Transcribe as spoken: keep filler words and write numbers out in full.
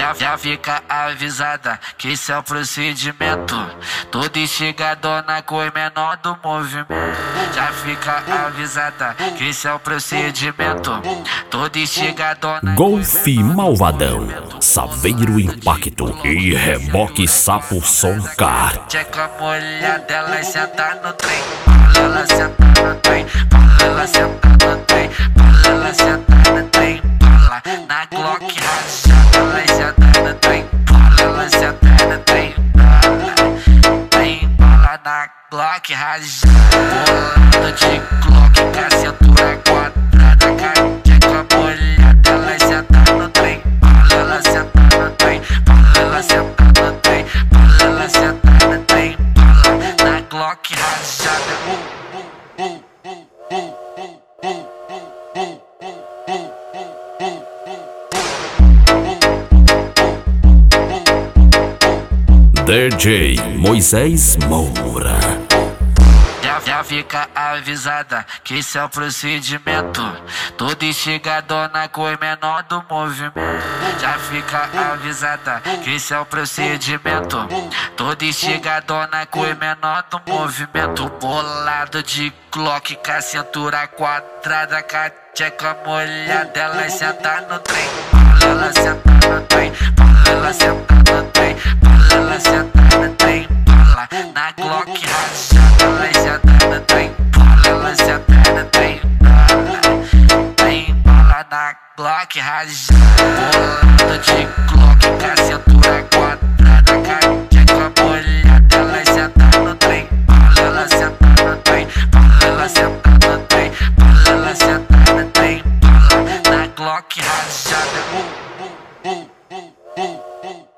Já, já fica avisada que esse é o procedimento. Toda instigadona com o menor do movimento. Já fica avisada que esse é o procedimento. Toda instigadona. Golfe Malvadão, Saveiro Impacto e Reboque Sapo Som Car. Tcheca molhada, ela senta no trem. Ela senta no trem. Ela senta no trem. Ela senta no trem. Na Glock rachada, ela senta no trem. Ela senta no trem. Tem bala na Glock rachada. Bolado de Glock com a cintura quadrada. Tcheca molhada, ela senta no trem. Ela senta no trem. Ela senta no trem. Ela senta no trem. Na Glock rachada. D J Moisés Moura. Já, já fica avisada que esse é o procedimento. Toda instigadona com o menor do movimento. Já fica avisada que esse é o procedimento. Toda instigadona com o menor do movimento. Bolado de Glock com a cintura quadrada. Com a tcheca molhada, ela senta no trem. Ela senta no trem. Ela senta no trem. Ela senta no trem. Na Glock rachada, ela senta no trem. Ela senta no trem. Tem bala na Glock rachada. Bolado de Glock com a cintura quadrada. Com a tcheca molhada, ela senta no trem. Ela senta no trem. Ela senta no trem. Ela senta no trem. Na Glock rachada.